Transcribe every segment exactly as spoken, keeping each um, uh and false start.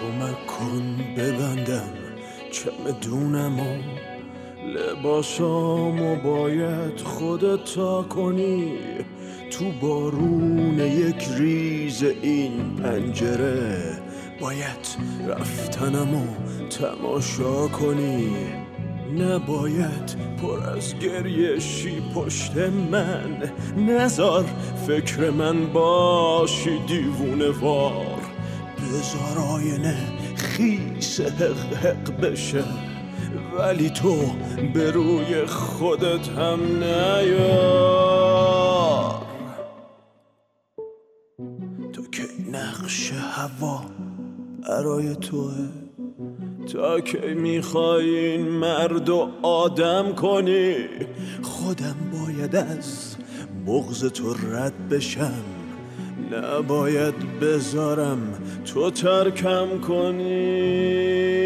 کمک کن ببندم چمدونمو، لباسامو باید خودت تا کنی، تو بارون یک ریز این پنجره باید رفتنمو تماشا کنی، نباید پر از گریه شی پشت من، نذار فکر من باشی دیوونه وار، بذار آینه خیس حق حق بشه ولی تو به روی خودت هم نیار. تا کی نقش هوا برای توه، تا کی میخوای این مرد و آدم کنی، خودم باید از بغض تو رد بشم، نباید بذارم تو ترکم کنی.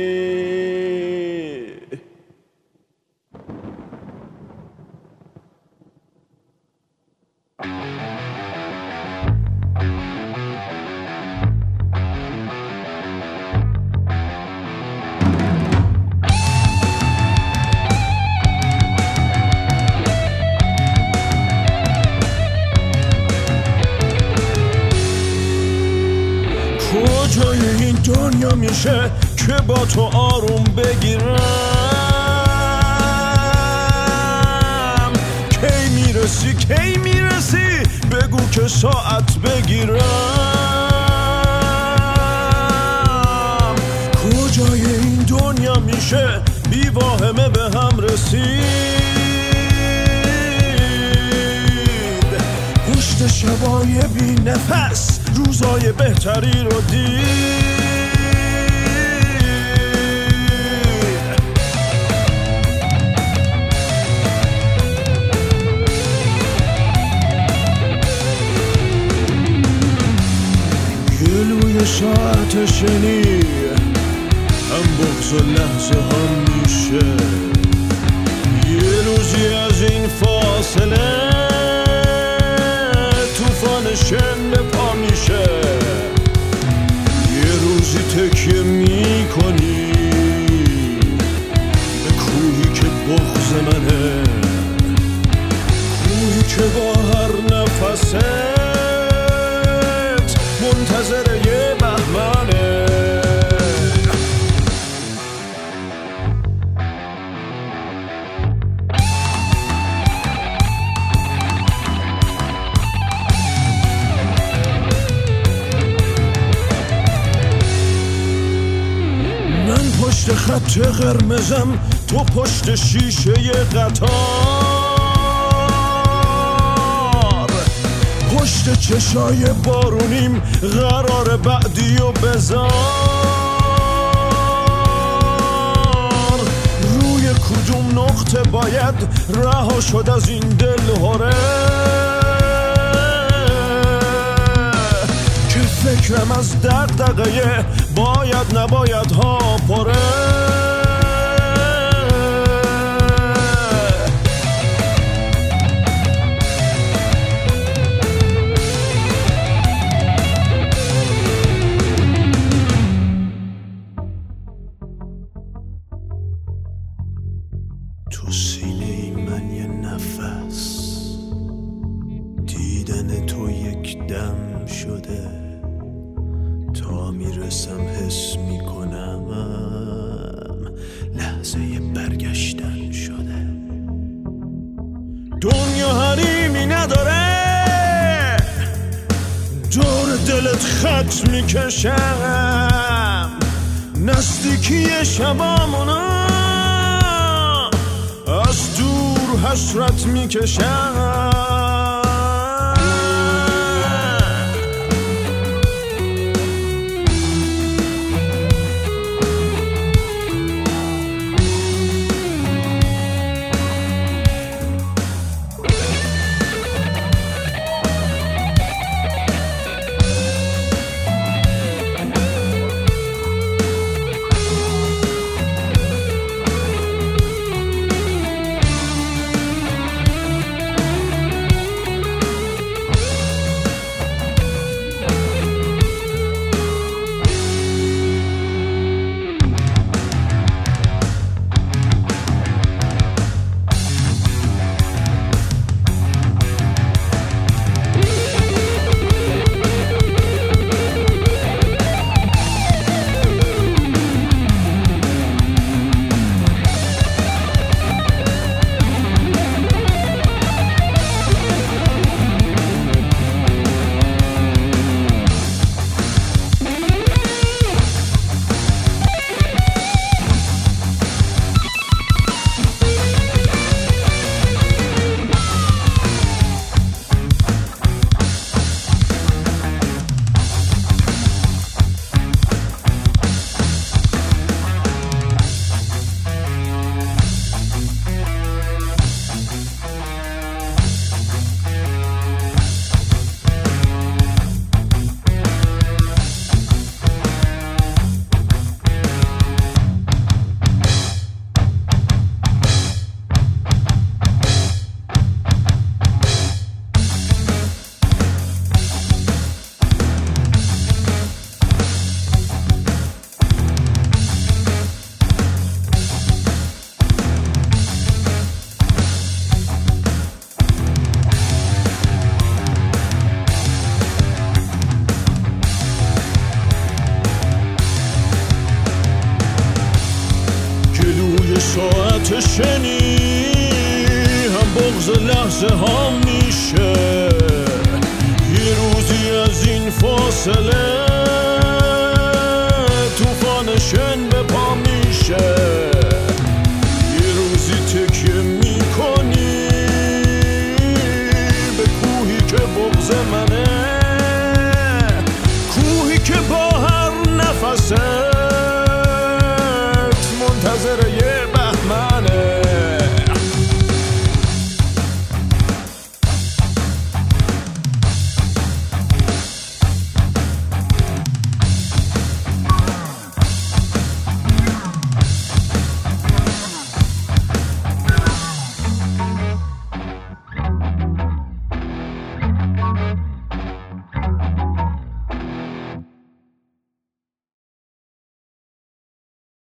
کجای این دنیا میشه که با تو آروم بگیرم، کی میرسی کی میرسی بگو که ساعت بگیرم، کجای این دنیا میشه بی واهمه به هم رسید، پشت شبای بی نفس روزای بهتری رو دید، گلوی ساعت شنی هم بغض و لحظه هم میشه، یه روزی از این فاصله طوفان شن پا میشه، یه روزی تکیه میکنی به کوهی که بغض منه، کوهی که با هر نفست منتظر یه بهمنه. پشت خط قرمزم تو پشت شیشه قطار، پشت چشای بارونیم قرار بعدی و بذار، روی کدوم نقطه باید رها شد از این دل هره که فکرم از دغدغه باید نباید ها پره، تو سینه من یه نفس دیدن تو یک دم شده، تا میرسم حس میکنم لحظه برگشتن شده، دنیا حریمی نداره دور دلت خط میکشم، نزدیکی شبامونا از دور حسرت میکشم، ساعت شنی هم بغض لحظه ها میشه یه روزی از این فاصله